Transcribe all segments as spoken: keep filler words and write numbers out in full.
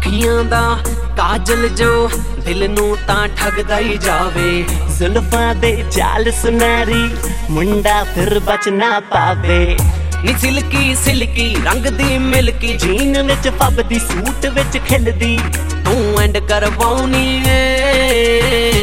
अखियां दा काजल जो दिल नू तां ठगदा ही जावे। जुल्फां दे जाल सुनारी मुंडा फिर बच ना पावे। नी सिल्की सिल्की रंग दी मिल्की जीन विच फबदी सूट विच खिलदी तू एंड करवाउनी है।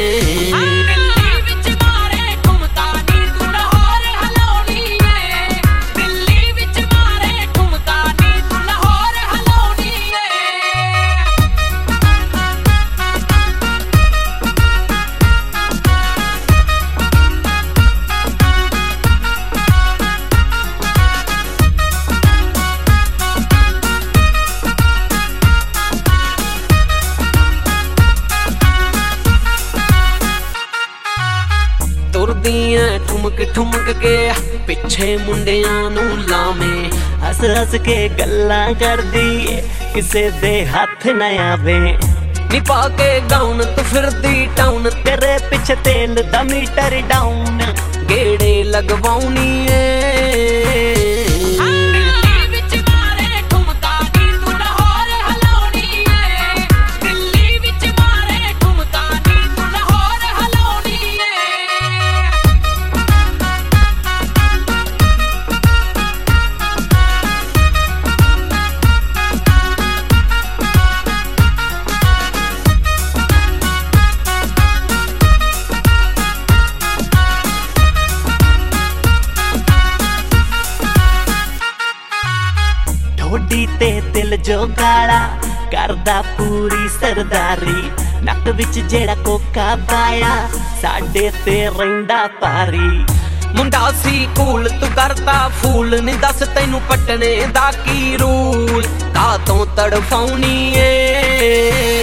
तुरदियां ठुमक ठुमक के पिछे मुंडियां नू लावे। हस हस के गल्लां करदी किसे दे हथ न आवे। नी पाके गाउन तू फिरदी टाउन तेरे पिछे तेल दा मीटर डाउन गेड़े लगवाउनी है। ढोडी ते दिल जो गाला करदा पूरी सरदारी। नक विच जेड़ा कोका पाया साडे ते रहिंदा पारी। मुंडा सी कूल तू करता फूल नी दस तैनू पटने दा की रूल का तों तड़फाउनी है।